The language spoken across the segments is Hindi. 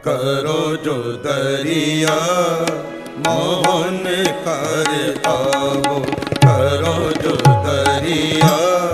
करो जो दरिया मोहन कर आवो, करो जो दरिया,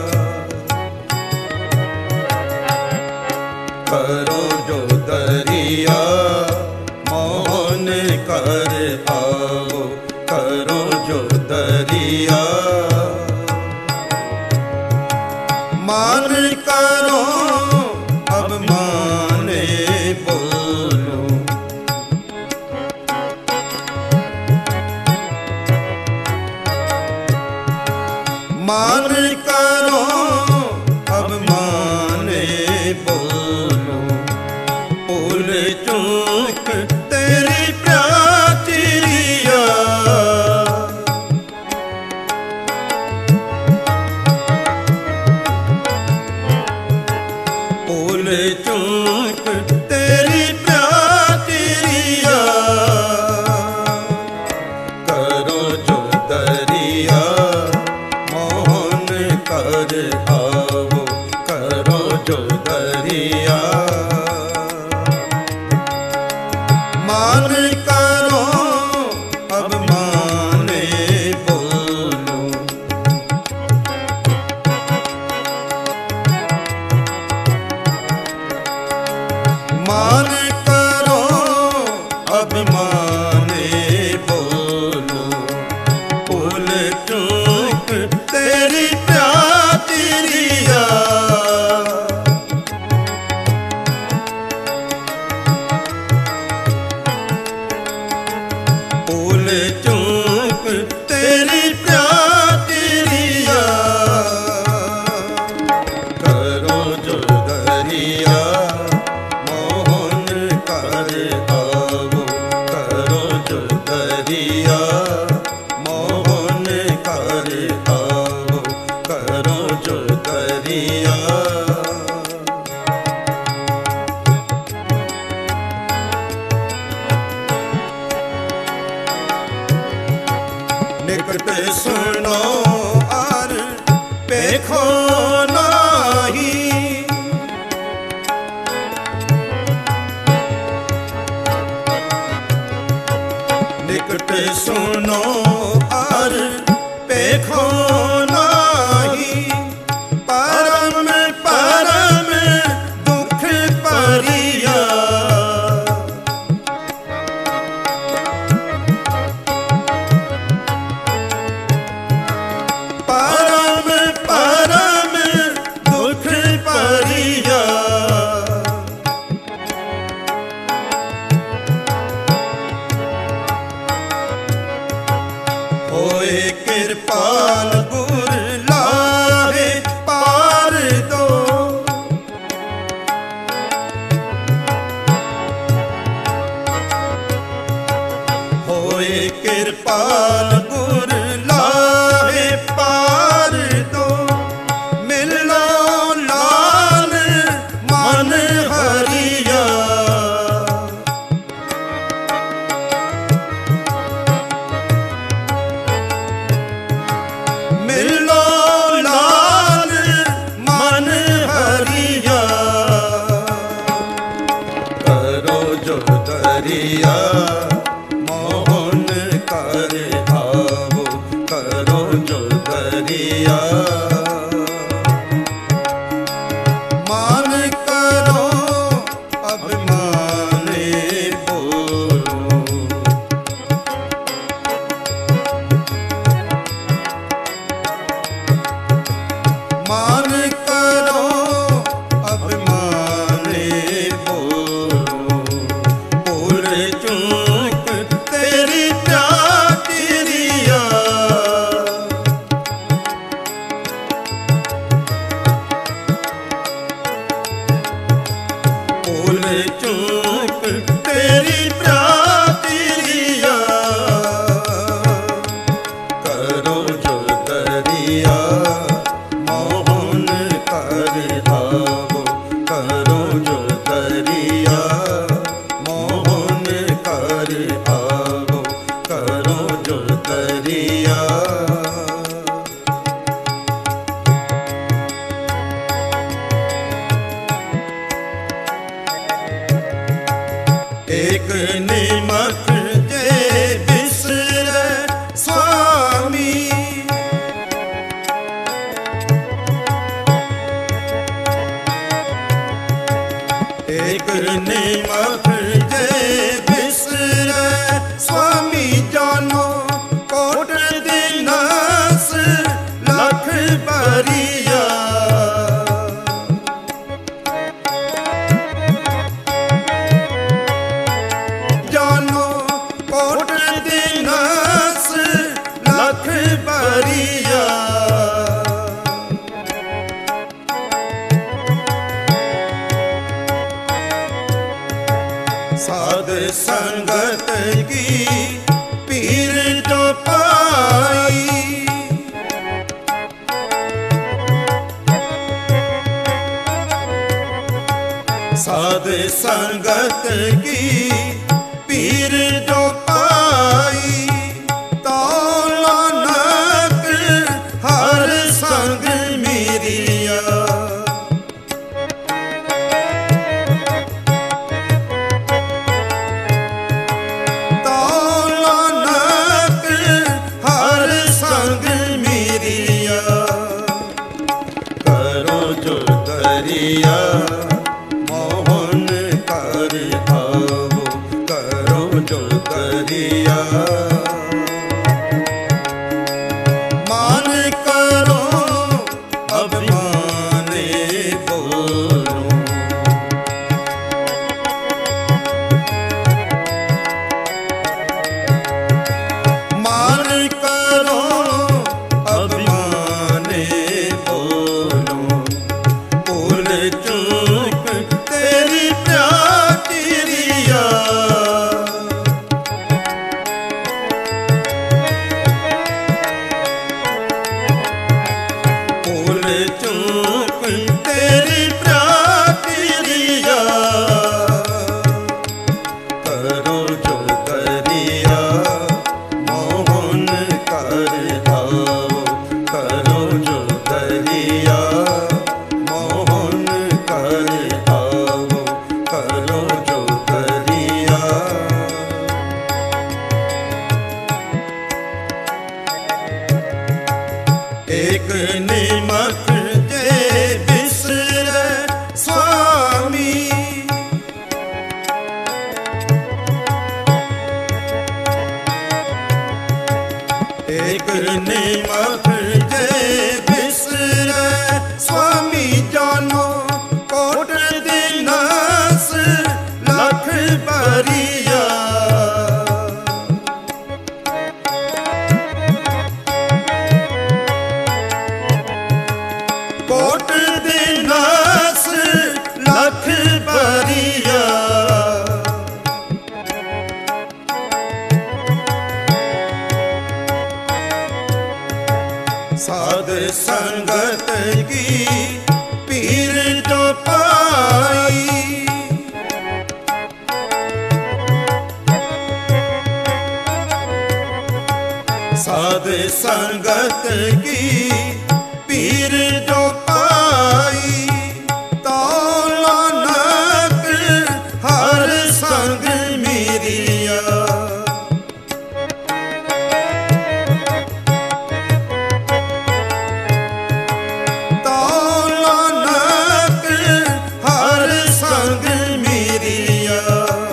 करो जो दरिया मोहन कर आवो, करो जो दरिया। मान करो अब माने बोलो, मान करो अब माने बोलो, भूल चूक तेरी प्राचीरिया, भूल चूक तेरी प्राचीरिया। करो जो दरिया मोहन कर आवो, करो जो दरिया। मान करो अब माने बोलो, मान करो अब माने बोलो, भूल चूक तेरी प्राचीरिया। भूल चूक तेरी प्राचीरिया। करो जो दरिया मोहन कर आवो, करो जो दरिया मोहन कर आवो, करो जो दरिया। निकट सुनो और देखो नाही, निकट सुनो और देखो नाही, परम परम दुख परिया। परम परम दुख परिया। होए कृपाल गुर लाहे पार दो, होए कृपाल गुर लाहे पार दो, मिलो लाल मन हरिया। मिलो लाल मन हरिया। करो जो दरिया मोहन कर आवो, करो जो दरिया। मान करो अब माने बोलो, मान करो अब माने बोलो, भूल चूक तेरी प्राचीरिया। भूल चूक तेरी प्राचीरिया। करो जो दरिया मोहन कर आवो, करो जो दरिया मोहन कर आवो, करो जो दरिया। एक निमक जे बिसरे स्वामी, एक निमक जे बिसरे स्वामी, जानो कोट दिनास लख बरिया। जानो कोट दिनास लख बरिया। साध संगत की पीर जो पाई, साध संगत की पीर जो पाई, तौला नाक हर संग मेरिया। दरिया मोहन कर आवो, करो जो दरिया। मान करो अब माने बोलो, मान करो अब माने बोलो। चूक तेरी प्यारिया, भूल चूक तेरी प्यारिया। करो जो दरिया मोहन कर आवो, करो जो दरिया मोहन कर आवो, करो जो दरिया। एक निमक जे बिसरे स्वामी, एक निमक जे बिसरे स्वामी, जानो कोट दिनास लख बरिया। कोट दिनास लख बरिया। साध संगत की पीर जो पाई, साध संगत की पीर जो पाई, तौला नाक हर संग मेरिया। तौला नाक हर संग मेरिया।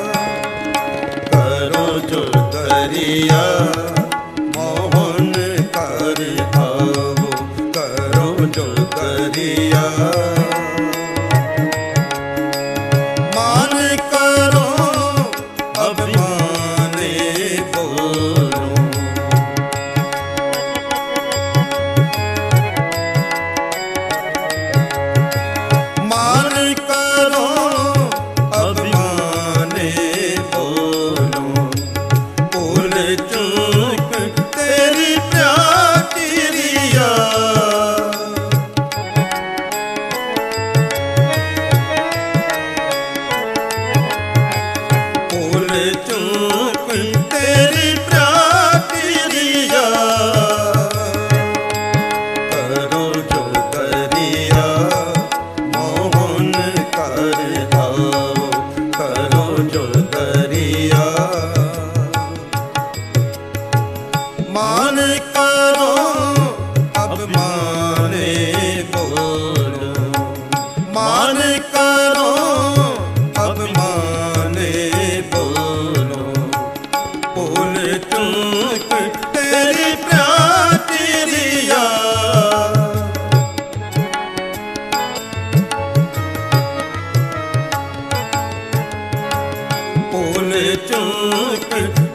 करो जो दरिया मोहन कर आवो, करो जो दरिया। मान करो अब माने बोलो, मान करो अब माने बोलो। भूल चूक भूल चूक